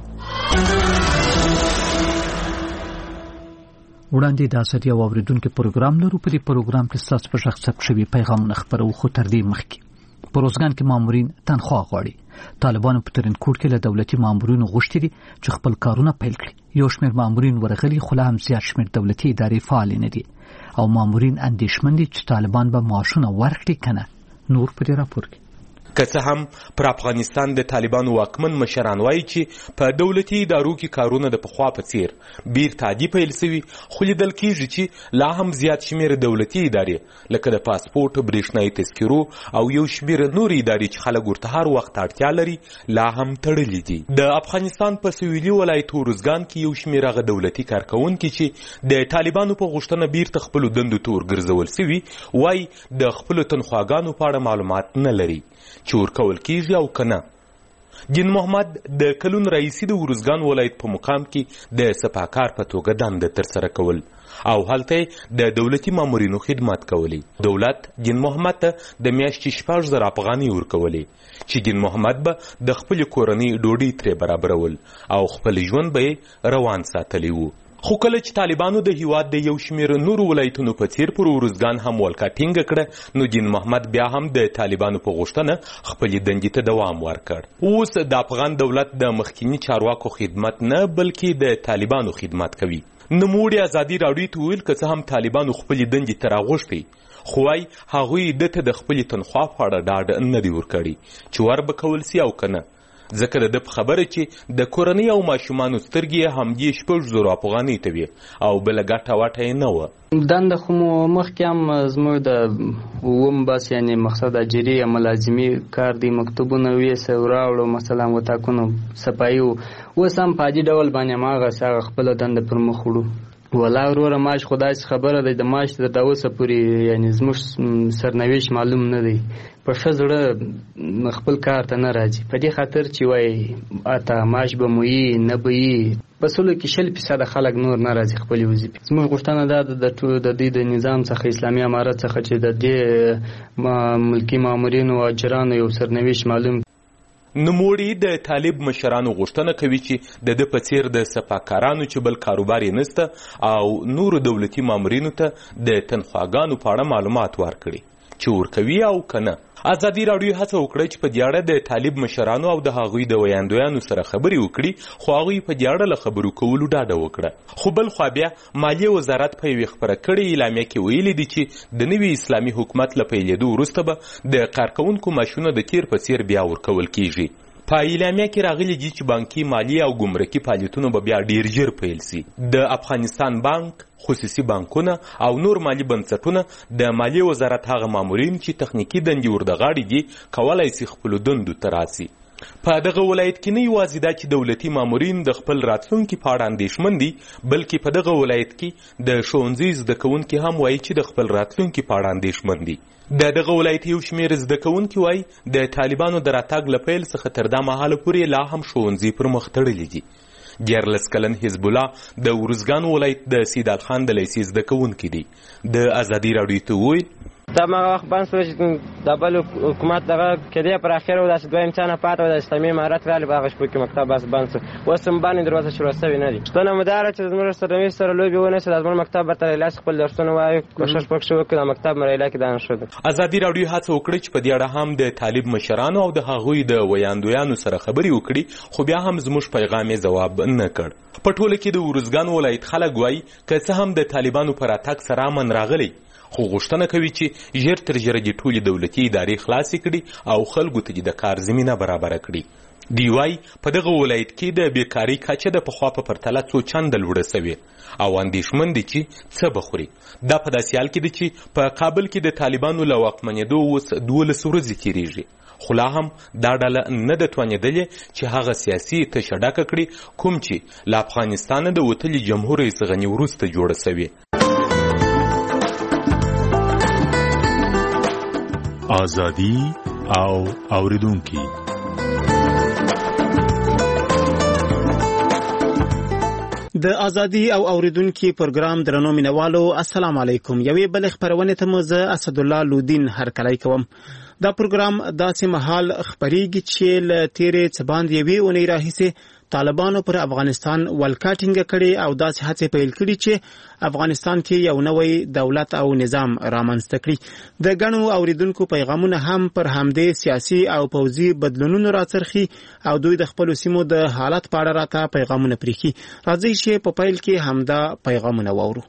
وړاندې د اسدي او اوریدونکو پروګرام لرو. په دې پروګرام کې ستاسو په شخص ثبت شوي پیغامونه خبرو خو تر دې مخکې په روزګان کې مامورین تنخواه غواړي. طالبانو په ترنکوټ کې له دولتي مامورینو غوښتي دي چې خپل کارونه پیل کړي. یو شمېر مامورین ورغلي خو لا هم زیات شمېر دولتي ادارې فعال نه دي او مامورین اندېښمن دي چې طالبان به معاشونه ورکړي کنه. نور په دې راپور کې که څه هم پر افغانستان د طالبانو واکمن مشران وایي چې په دولتي ادارو کې کارونه د پخوا په څیر بیرته عادي پیل شوي خو لیدل کېږي چې لا هم زیات شمېر دولتي ادارې لکه د پاسپورټ برېښنایي تذکرو او یو شمېر نورې ادارې چې خلک ورته هر وخت اړتیا لري لا هم تړلي دي. د افغانستان په سویلي ولایت روزګان کې یو شمېر هغه دولتي کارکوونکي چې د طالبانو په غوښتنه بیرته خپلو دندو ته ورګرځول شوي وایي د خپلو تنخواګانو په اړه معلومات نه لري چې ورکول کېږي او که نه. جین محمد د کلون رئیسي د ورزګان ولایت په مقام کې د سپاکار په توګه دنده ترسره کول او هلته د دولتي مامورینو خدمت کولی. دولت جین محمد ته د میاشتې 6,000 افغانۍ ورکولې چې جین محمد به د خپل کورنۍ ډوډۍ ترې برابرول او خپل ژوند به روان ساتلی وو. خو کله چې طالبانو د هیواد د یو شمېر نورو ولایتونو په څیر پر ورزګان هم ولکه ټینګه کړه نو جین محمد بیا هم د طالبانو په غوښتنه خپلې دندې ته دوام ورکړ. اوس د افغان دولت د مخکینی چارواکو خدمت نه بلکې د طالبانو خدمت کوي. نوموړي ازادي راډیو ته ویل که څه هم طالبانو خپلې دندې ته راغوښتي خو وايي هغوی دته د خپلې تنخوا په اړه ډاډ نه دی ورکړی چې ور به کول سي او که نه. ځکه د ده په خبره چې د کورنۍ او ماشومانو سترګې همدې 6,000 افغانۍ ته وې او بله ګټه واټه یې نه وه. دنده خو مو مخکې هم زموږ د اووم بس یعنې مقصد اجري یا ملازمي کار دی مکتوبونه ویسه راوړو مثلا وطاقونو صفایي اوس هم په عادي ډول باندې هماغسې هغه خپله دنده پر مخ وړو. ولا وروره ماش خو داسې خبره دی د ماش تر اوسه پورې یعنې زموږ سرنوشت معلوم نه دی. په ښه زړه خپل کار ته نه راځي په دې خاطر چې وایي اته ماش به مو یي نه به یي په سلو کې 100% خلک نور نه راځي خپلې وظیفې. زموږ غوښتنه دا ده د دې د نظام څخه اسلامي امارت څخه چې د دې ملکي مامورینو او اجرانو یو سرنوشت معلوم. نوموړي د طالب مشرانو غوښتنه کوي چې د ده په څیر د سپاکارانو چې بل کاروبار یې نسته او نورو دولتي مامورینو ته د تنخواګانو په اړه معلومات ورکړي چې ورکوي او که نه. ازادي راډیو هڅه وکړه چې په دې اړه د طالب مشرانو او د هغوی د ویاندویانو سره خبرې وکړي، خو هغوی په دې اړه له خبرو کولو ډاډه وکړه. خو بل خوا بیا مالیې وزارت په یوې خپره کړې اعلامیه کې ویلي دي چې د نوي اسلامي حکومت له پیلېدو وروسته به د کارکوونکو معاشونه د تیر په څیر بیا ورکول کیږي. په اعلامیه کې راغلي دي چې بانکي، مالی او ګمرکي فعالیتونه به بیا ډیر ژر پیل سي. د افغانستان بانک، خصوصي بانکونه او نور مالی بنسټونه د مالیې وزارت هغه مامورین چې تخنیکي دندې ورته غاړې دي کولای شي خپلو دندو ته راسي. په دغه ولایت کې نه یوازې دا چې دولتي مامورین د خپل راتلونکي په اړه اندېښمن دي، بلکې په دغه ولایت کې د ښوونځي زده کوونکي هم وایي چې د خپل راتلونکي په اړه اندېښمن دي. د دغه ولایت یو شمېر زده کوونکي وایي د طالبانو د راتګ له پیل څخه تر دا مهاله پورې لا هم ښوونځي پر مخ تړلي دي. 14 کلن حزب الله د ارزګان ولایت د سیدال خان د لیسې زده کوونکی دی. د ازادي راډیو ته وویل دا ما وخت بند شو چې د بل حکومت دغه کېدی پر اخر و داسې دوه امتحان پاتې و د اسلامي امارت رالی په هغه شپو کې مکتب بس بند شو. اوس هم باندې دروازه شروع شوې نه دي. شتونه مو دا ده چې زموږ سره لوبې ونیسي، د زموږ مکتب به تر لاس خپل درسونه وایو، کوشش پکښې وکړو د مکتب مریله کې دا نه شو. ازادي راډیو هڅه وکړه چې په دې اړه هم د طالب مشرانو او د هغوی د ویاندویانو سره خبرې وکړي، خو بیا هم زموږ پیغام یې ځواب نه کړ. په ټوله کې د ارزګان ولایت خلک وایي که څه هم د طالبانو په راتګ سره امن راغلی، خو غوښتنه کوي چې ژر تر ژره دې ټولې دولتي ادارې خلاصې کړي او خلکو ته د کار زمینه برابره کړي. دی وایي په دغه ولایت کې د بیکارۍ کچه د پخوا په پرتله څو چنده لوړه سوې او اندېښمن دي چې څه به خوري. دا په داسې حال کې دی چې په کابل کې د طالبانو له واکمنېدو اوس 12 ورځې تېرېږي، خو لا هم دا ډله نه ده توانېدلې چې هغه سیاسي تشه ډکه کړي کوم چې له افغانستانه د وتلي جمهور رئیس غني وروسته جوړه سوې. ازادي او اوریدونکي د ازادي او اوریدونکي پروګرام درنو مینوالو السلام علیکم. یوې بل خبرونه ته مو زه اسد الله لودین هرکلی کوم. دا پروګرام داسې مهال خبريږي چې ل تیرې څباند یوې اونۍ راهیسه طالبانو پر افغانستان ولکټینګ کړي او داسې هڅې پیل کړي چې افغانستان کې یو نوې دولت او نظام رامنځته کړي. د غنو اوریدونکو پیغامونه هم پر همدې سیاسي او پوځي بدلونونو راڅرخي او دوی د خپل سیمو د حالت په اړه راته پیغامونه پریخي. راځي چې په پیل کې همدا پیغامونه واورو.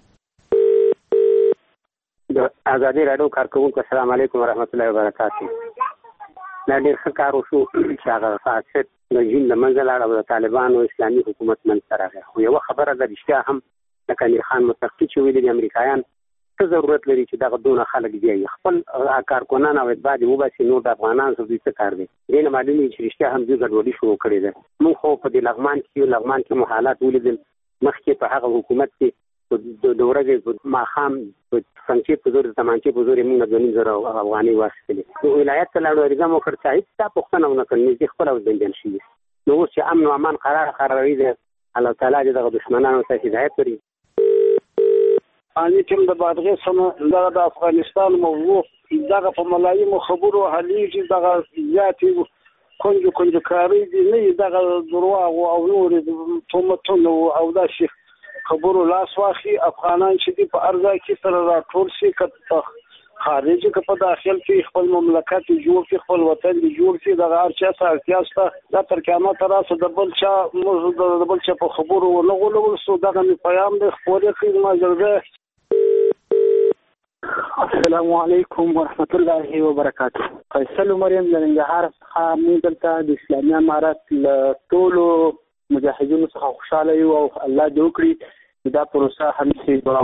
ازادي راډیو کارکونکو السلام علیکم ورحمت الله وبرکاته. دا ډېر ښه کار وشو چې هغه فاسد رژیم د منځه لاړ او د طالبانو اسلامي حکومت منځته راغی. خو یوه خبره ده رښتیا هم لکه امیر خان متقي چې ویلي دي امریکایان څه ضرورت لري چې دغه دونه خلک بیایي خپل کارکنان او اتباع دې وباسي، نور د افغانان سره دوی څه کار دی. دې نه معلومېږي چې رښتیا هم دوی ګډوډي شروع کړې ده. موږ خو په دې لغمان کې مو حالات ولیدل. مخکې په هغه حکومت کې د ورځې ماښام په څنګه په زور د تمانچې په زور موږ 2,000 افغانۍ واخیستلې. نو ولایت ته لاړو اړیزم وکړ چې هیڅ پوښتنه ونه کړل، نږدې خپل او بندیان شي. نو اوس چې امن او امان قراري ده، الله تعالی دې دغه دشمنانو ته هدایت ورکړي. اني کوم د بادغې سم د افغانستان موضوع دغه په ملايين خبرو حلیږي، دغه زیاتې کنجو کاری دي، نه دغه درواغ او نور تومتونه او دا شي خبرو لاس واخی. افغانان چې دی په ارزا کې سره راټول شي، کته خارجي که په داخل کې خپل مملکت جوړ کړي، خپل وطن جوړ کړي، د هر چا سره اړتیا شته. دا تر قیامت راځي د بل چا په خبرو نه غولول سو. دغه پیغام د خپل کې ما جوړه. السلام علیکم ورحمت الله وبرکاته. فیصل مریم د ننګرهار څخه موږ دلته د اسلامي امارت له ټولو مجاهدینو څخه خوشاله یو او الله دې وکړي دا پروسه همیشه دوام.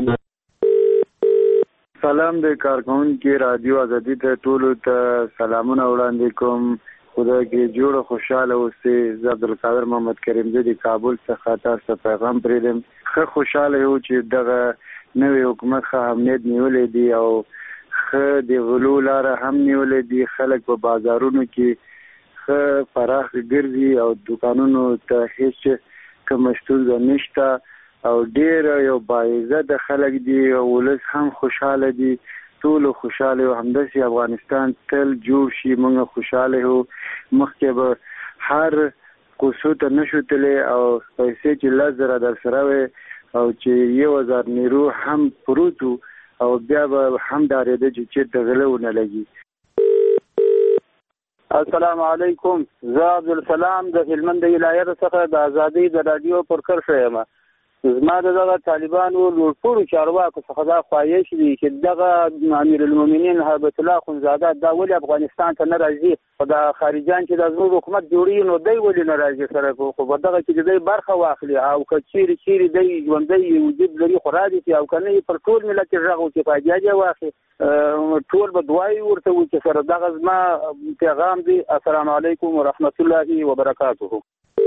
سلام د کارکونکو رادیو ازادي ته ټولو ته سلامونه وړاندې کوم. خدای کې جوړ خوشاله اوسئ. زه عبدالقادر محمد کریم د کابل څخه تاسو پیغام پرېدم. خو خوشاله یو چې دغه نوې حکومت ښه امنیت نیولې دي او ښه د غلو لاره هم نیولې دي. خلک په بازارونو کې ښه پراخ ګرځي او دکانونو ته هیڅ کوم ستونزه نشته او ډېر یو باعزته خلک دي او ولس هم خوشاله دي. ټول خوشاله او همداسې افغانستان تل جوړ شي. موږ خوشاله یو. مخکې به هر کوڅو ته نشو تللی او پیسې چې 10,000 در سره وي او چې 1,000 نیرو هم پروتو او بیا به هم ډارېده چې چېرته غله ونه لګي. السلام علیکم. زه عبدالسلام د هلمند ولایت څخه د ازادي د رادیو پر کرښه یم. زما دغه طالبانو لوړپوړو چارواکو څخه دا خواهش دی چې دغه امیر المؤمنین هیبت الله اخندزاده دا ولې افغانستان ته نه راځي، خو دا خارجیان چې د زموږ حکومت جوړوي نو دی ولې نه راځي سره، خو په دغه کې د دی برخه واخلي او که چیرې دی ژوندی وجود لري خو راځي او که نه پر ټول ملت یې غږ وکړي، فایده یې واخلي، ټول به دعایي ورته وکړي سره. دغه زما پیغام دی. السلام علیکم ورحمت الله وبرکاته.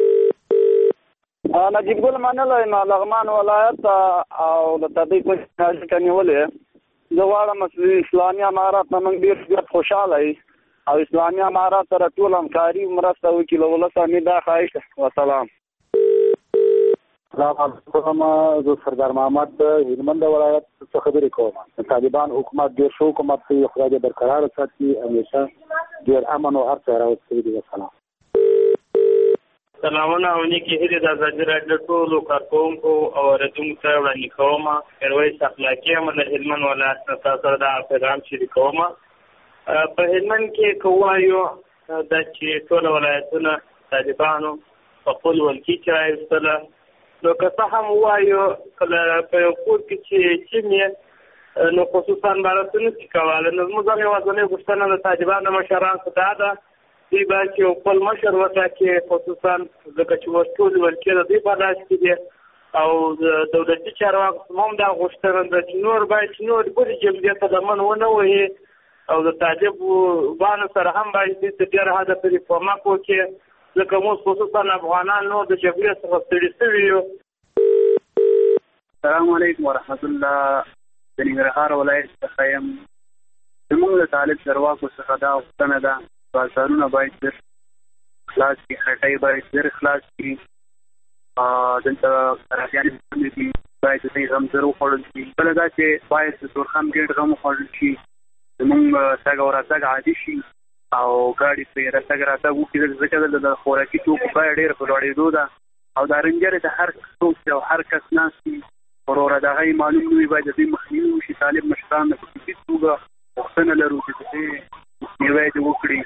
نجیب ګل منلی ما لغمان ولایت او د تدې په شاجکه نیولې. زه غواړم اسلامي امارات نه موږ ډېر خوشحاله یو او اسلامي امارات سره ټول همکاري مرسته وکړي له ولسه مې دا خواهش ده. وسلام. السلام علیکم. زه سردار محمد د هلمند ولایت څخه خبرې کوم. طالبان حکومت ډېر ښه حکومت دی، خدای دې برقرار ساتي، همیشه ډېر امن او هر څه راوستي دي. وسلام. سلامونه او نیکې هیلې د ازادي راډیو ټولو کارکوونکو او اورېدونکو ته وړاندې کوم. میرویس اخلاقي یم د هلمند ولایت نه تاسو سره دا پیغام شریکوم. په هلمند کې که ووایو دا چې ټول ولایتونه طالبانو په خپل ولکي کې راایستله، نو که څه هم ووایو کله په یو کور کې چې چین نو خصوصا بارته نشي کولی، نو زموږ هم یوازینۍ غوښتنه د طالبانو مشرانو څخه دا ده دوی باید چې یو خپل مشر وټاکي، خصوصا ځکه چې اوس ټول ولکې د دوی په لاس کې دي او د دولتي چارواکو هم دا غوښتنه ده چې نور باید چې نور بلې جبهې ته لمن ونه وهي او د طالبانو سره هم باید دوی ته ډېر حده پورې کومک وکړي، ځکه موږ خصوصا افغانان نور د جګړې څخه ستړي شوي یو. السلام علیکم ورحمت الله. د ننګرهار ولایت څخه یم. زموږ د طالب چارواکو څخه دا غوښتنه ده بازارونه باید ډېر خلاص کړي، هټۍ باید ډېر خلاص کړي، دلته راجیانې کمې دي باید د دوی غم زر وخوړل شي. بله دا چې باید د تورخم ګېټ غم وخوړل شي، زمونږ تګ او راتګ عادي شي او ګاډي پرې راتګ وکړي، ځکه دلته د خوراکي توکو بیه ډېره په لوړېدو ده او دا رنجرې د هر څوک او هر کس ناست وي وروره د هغه معلوم نه وي، باید د دوی مخنیوي وشي. طالب مشران په خصوصي توګه غوښتنه لرو چې د دې مخنیوی دې وکړي.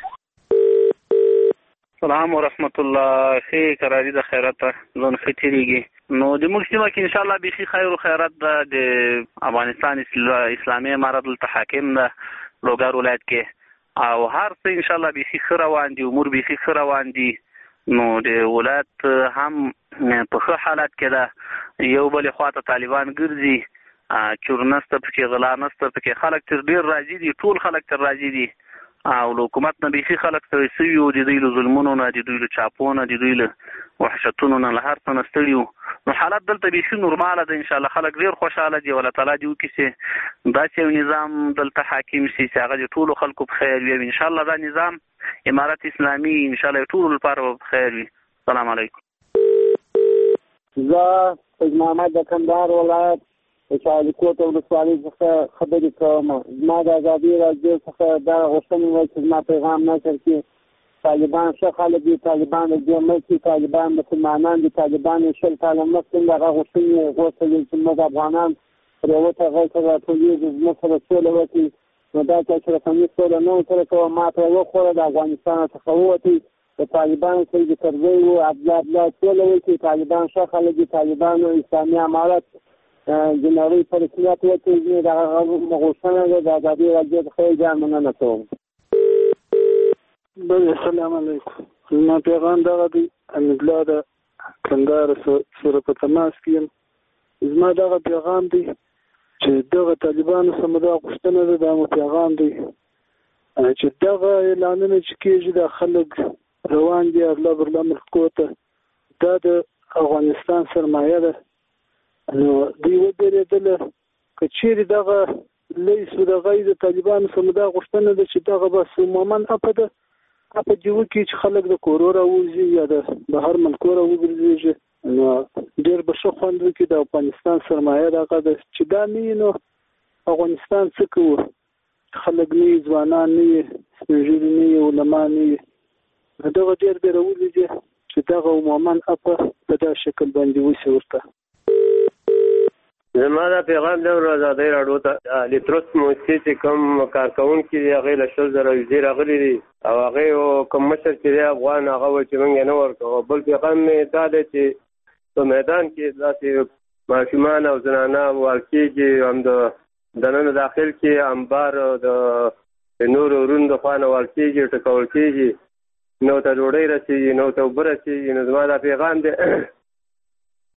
سلام ورحمت الله. ښې قراري د خیرات ځون ښه تېرېږي. نو د موږ سیمه کې انشاءالله بیخي خیر و خیرات ده. د افغانستان اسلامي امارت دلته حاکم ده لوګر ولایت کې او هر څه انشاءالله بیخي ښه روان دي، امور بیخي ښه روان دي. نو د ولایت هم په ښه حالت کې ده. یو بلې خواته طالبان ګرځي، چور نسته پکې، غلا نسته پکې، خلک تر ډېر راضي دي، ټول خلک تر راضي دي او له حکومت نه بیخي خلک ستړي شوي وو، د دوی له ظلمونو نه، د دوی له چاپو نه، د دوی له وحشتونو نه، له هر څه نه ستړي وو. نو حالت دلته بیخي نورماله ده. انشاءالله خلک ډېر خوشحاله دي. الله تعالی دې وکړي چې داسې یو نظام دلته حاکم شي چې هغه د ټولو خلکو په خیر وي. انشاءالله دا نظام امارت اسلامي انشاءالله ټولو لپاره په خیر وي. السلام علیکم. زه سید محمد د کندهار ولایت د شاهدکوټ ولسوالۍ څخه خبرې کوم. زما د ازادي راډیو څخه دا غوښتنه وه چې زما پیغام نشر کړي. طالبان ښه خلک دي، طالبان د دې ملک دي، طالبان مسلمانان دي، طالبان یې 20 کاله مخکې دغه غوښتنې غوښتلې چې موږ افغانان پر یوه ټغۍ سره راټولېږو، زموږ سره سوله وکړي. نو دا چې رسمي سوله نه ورسره کوه، ما ته یې وخوړه، د افغانستان څخه ووتې، د طالبانو سره د کرزی وو، عبدالله سوله وکړي. طالبان ښه خلک دي، طالبانو اسلامي امارت د نړۍ په رسمیت وکړي. دغه غوښتنه ده. د ازادي راډیو څخه یې ځان مننه کوم. السلام علیکم. زما پیغام دغه دی. حمیدالله د کندهار سره په تماس کې یم. زما دغه پیغام دی چې دغه طالبانو سره دا غوښتنه ده، دا مو پیغام دی چې دغه اعلانونه چې کېږي دا خلک روان دي اغلا برلا ملکو ته، دا د افغانستان سرمایه ده. نو دوی ودرېدله که چیرې دغه لیس و دغه د طالبانو سره دا غوښتنه ده چې دغه بس عموما اپه ده، اپه دې وکړي چې خلک د کورو راوځي یا د بهر ملکو راوګرځېږي. نو ډېر به ښه خوند وکړي. د افغانستان سرمایه دغه ده چې دا نه وي نو افغانستان څه کوو؟ خلک نه وي، ځوانان نه وي، سپین ږیري نه وي، علما نه وي. دغه ډېر بیرولي دي چې دغه عموما اپه په دا شکل باندې وشي ورته. زما دا پیغام د ازادي راډیو ته لیتروس موسسې چې کوم کارکونکي دي هغه له 100,000 وزیر راغلي دي او هغه کوم مشر چې افغان هغه و چې موږ نه ورکو. بل پیغام مې دا دی چې په میدان کې داسې ماشومان او زنانه والکېږي هم د دننه داخل کې انبار د نور ورون د خوانه والکېږي ټکول کېږي نو ته ډوډۍ رسېږي نو ته اوبه رسېږي. نو زما دا پیغام دی